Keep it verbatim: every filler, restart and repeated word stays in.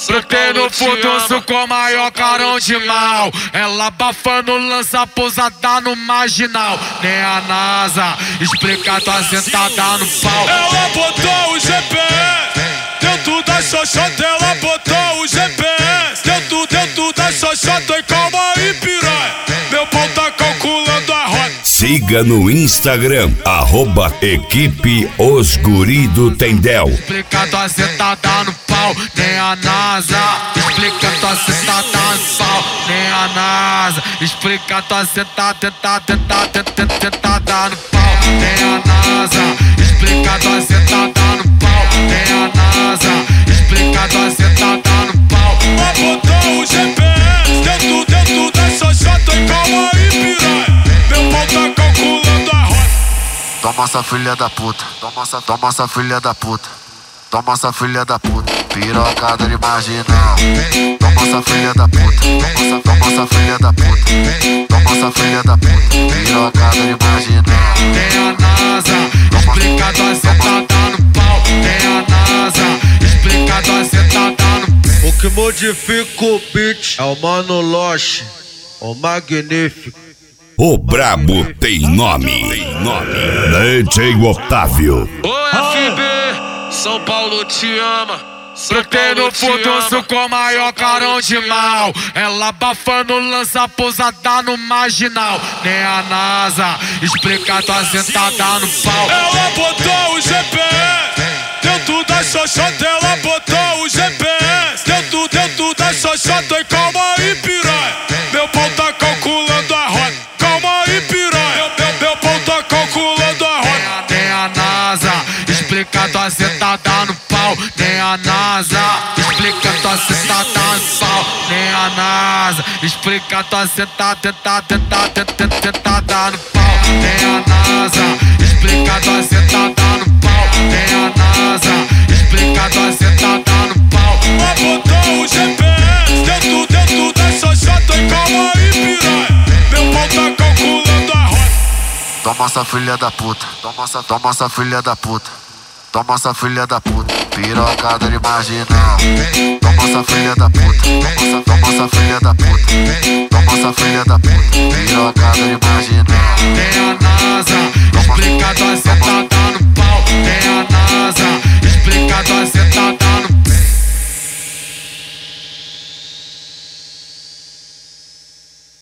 Brotei no furdunço com maior carão de mal. Ela abafando, lança pousada no marginal. Nem a NASA explica tua sentada no pau. Ela botou o G P S dentro da xoxota, ela botou o G P S dentro, dentro da xoxota. E calma aí, piranha, meu pau tá calculando a rota. Siga no Instagram, arroba Equipe Os Guri do Tendel. Explica tua sentada no pau, nem a NASA. Explica tua sentada no pau, nem a NASA. Explica tua sentada, tentada, tentada, tentada no pau, nem a NASA. Explica tua sentada no pau, nem a NASA. Explica tua sentada no pau. Ela botou o G P S dentro, dentro da xoxota. E calma aí, piranha, meu pau tá calculando a rota. Toma essa filha da puta, toma essa, toma essa filha da puta, toma essa filha da puta, pirocada de marginal. Toma essa filha da puta, toma essa, toma essa filha da puta, toma essa filha da puta, pirocada de marginal. Nem a NASA, explica tua sentada no pau, nem a NASA, explica tua sentada no pau. O que modifica o beat é o Mano Loche, o magnífico. O brabo tem nome, tem nome. D J Otávio. Ô F B, São Paulo te ama. Brotei no furdunço com maior carão de mal. Ela abafando, lança pousada no marginal. Nem a NASA explica tua sentada no pau. Ela botou o G P S dentro da xoxota, ela botou o G P S dentro, dentro da xoxota. E calma aí, piranha, meu pau tá calculando a rota. Calma aí, piranha, meu, meu pau tá calculando a rota. Nem a NASA explica tua sentada no pau, nem a NASA explica tua sentada no pau, nem a NASA explica tua sentada, tentada, tentada, tentada no pau, nem a NASA explica tua sentada no pau, nem a NASA explica tua sentada no pau. Ela botou o G P S dentro, dentro da xoxota. E calma aí, piranha, meu pau tá calculando a rota. Toma essa filha da puta, toma essa, toma essa filha da puta, toma essa filha da puta, pirocada de marginal. Toma essa filha da puta, toma essa, toma essa filha da puta, toma essa filha da puta, pirocada de marginal.